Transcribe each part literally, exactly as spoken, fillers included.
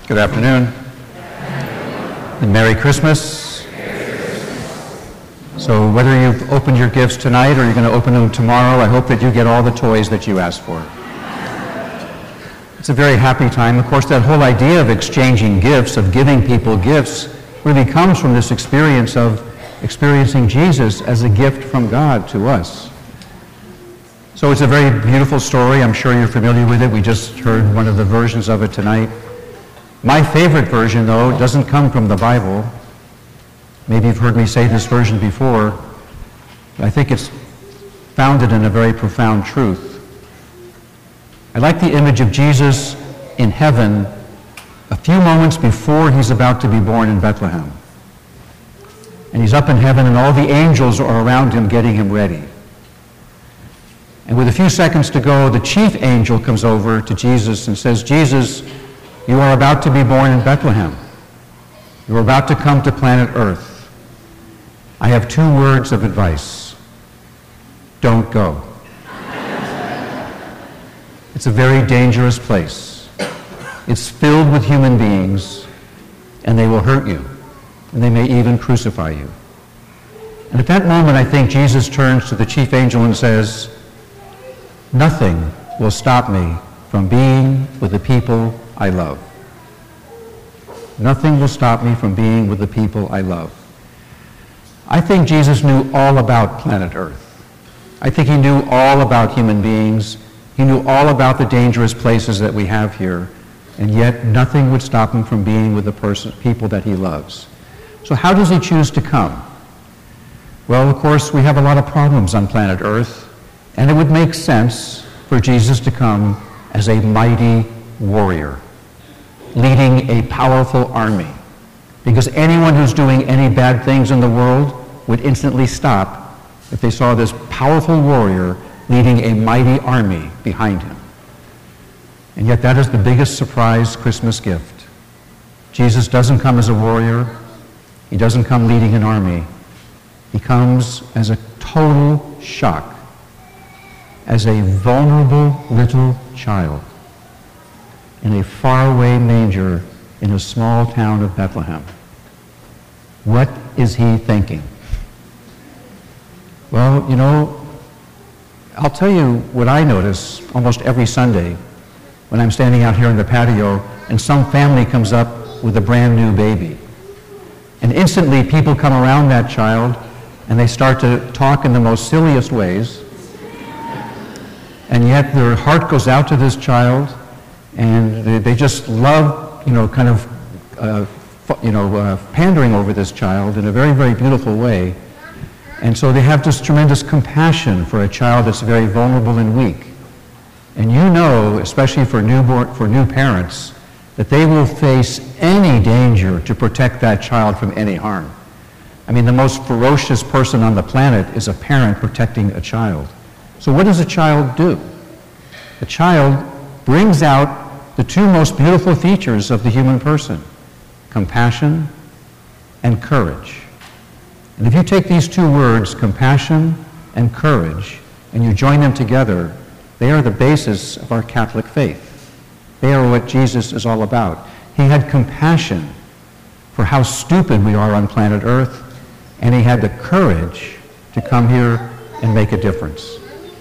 Good afternoon. And Merry Christmas. So whether you've opened your gifts tonight or you're going to open them tomorrow, I hope that you get all the toys that you asked for. It's a very happy time. Of course, that whole idea of exchanging gifts, of giving people gifts, really comes from this experience of experiencing Jesus as a gift from God to us. So it's a very beautiful story. I'm sure you're familiar with it. We just heard one of the versions of it tonight. My favorite version, though, doesn't come from the Bible. Maybe you've heard me say this version before. I think it's founded in a very profound truth. I like the image of Jesus in heaven a few moments before he's about to be born in Bethlehem. And he's up in heaven and all the angels are around him getting him ready. And with a few seconds to go, the chief angel comes over to Jesus and says, Jesus, you are about to be born in Bethlehem. You are about to come to planet Earth. I have two words of advice. Don't go. It's a very dangerous place. It's filled with human beings, and they will hurt you, and they may even crucify you. And at that moment, I think Jesus turns to the chief angel and says, nothing will stop me from being with the people I love. Nothing will stop me from being with the people I love. I think Jesus knew all about planet Earth. I think he knew all about human beings. He knew all about the dangerous places that we have here, and yet nothing would stop him from being with the person, people that he loves. So how does he choose to come? Well, of course, we have a lot of problems on planet Earth, and it would make sense for Jesus to come as a mighty warrior, leading a powerful army. Because anyone who's doing any bad things in the world would instantly stop if they saw this powerful warrior leading a mighty army behind him. And yet that is the biggest surprise Christmas gift. Jesus doesn't come as a warrior. He doesn't come leading an army. He comes as a total shock, as a vulnerable little child in a faraway manger in a small town of Bethlehem. What is he thinking? Well, you know, I'll tell you what I notice almost every Sunday when I'm standing out here in the patio and some family comes up with a brand new baby. And instantly people come around that child and they start to talk in the most silliest ways. And yet their heart goes out to this child, and they, they just love, you know, kind of, uh, you know, uh, pandering over this child in a very, very beautiful way. And so they have this tremendous compassion for a child that's very vulnerable and weak. And you know, especially for newborn, for new parents, that they will face any danger to protect that child from any harm. I mean, the most ferocious person on the planet is a parent protecting a child. So what does a child do? A child brings out the two most beautiful features of the human person, compassion and courage. And if you take these two words, compassion and courage, and you join them together, they are the basis of our Catholic faith. They are what Jesus is all about. He had compassion for how stupid we are on planet Earth, and he had the courage to come here and make a difference.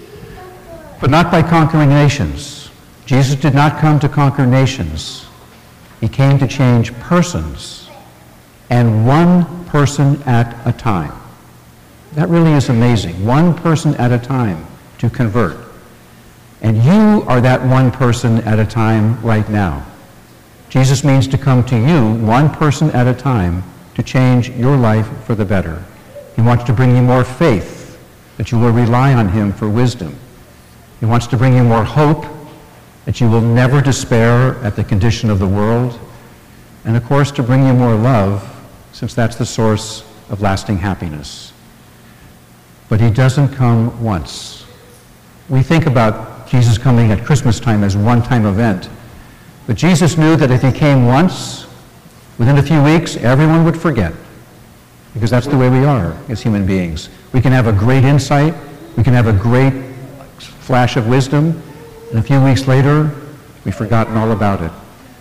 But not by conquering nations. Jesus did not come to conquer nations. He came to change persons, and one person at a time. That really is amazing. One person at a time to convert. And you are that one person at a time right now. Jesus means to come to you, one person at a time, to change your life for the better. He wants to bring you more faith, that you will rely on him for wisdom. He wants to bring you more hope, that you will never despair at the condition of the world, and of course to bring you more love, since that's the source of lasting happiness. But he doesn't come once. We think about Jesus coming at Christmas time as a one-time event, but Jesus knew that if he came once, within a few weeks, everyone would forget, because that's the way we are as human beings. We can have a great insight, we can have a great flash of wisdom, and a few weeks later, we've forgotten all about it.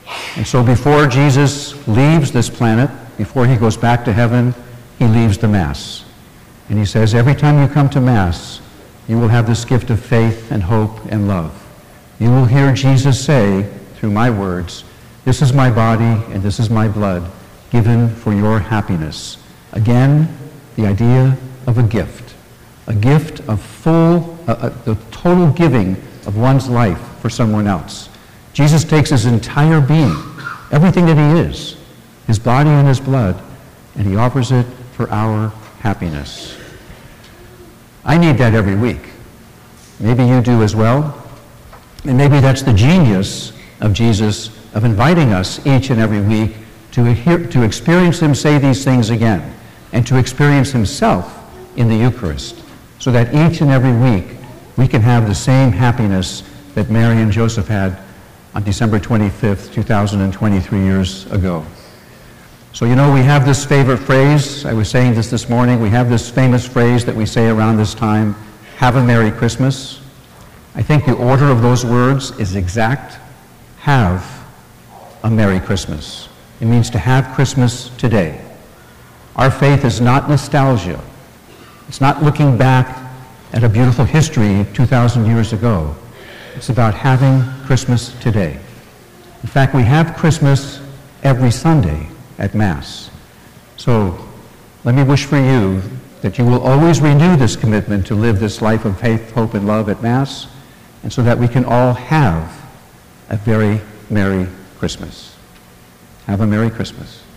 And so before Jesus leaves this planet, before he goes back to heaven, he leaves the Mass. And he says, every time you come to Mass, you will have this gift of faith and hope and love. You will hear Jesus say, through my words, this is my body and this is my blood, given for your happiness. Again, the idea of a gift. A gift of full, uh, uh, the total giving of one's life for someone else. Jesus takes his entire being, everything that he is, his body and his blood, and he offers it for our happiness. I need that every week. Maybe you do as well. And maybe that's the genius of Jesus, of inviting us each and every week to, hear, to experience him say these things again, and to experience himself in the Eucharist, so that each and every week we can have the same happiness that Mary and Joseph had on December twenty-fifth, two thousand twenty-three years ago. So, you know, we have this favorite phrase, I was saying this this morning, we have this famous phrase that we say around this time, have a Merry Christmas. I think the order of those words is exact. Have a Merry Christmas. It means to have Christmas today. Our faith is not nostalgia. It's not looking back at a beautiful history two thousand years ago. It's about having Christmas today. In fact, we have Christmas every Sunday at Mass. So let me wish for you that you will always renew this commitment to live this life of faith, hope, and love at Mass, and so that we can all have a very Merry Christmas. Have a Merry Christmas.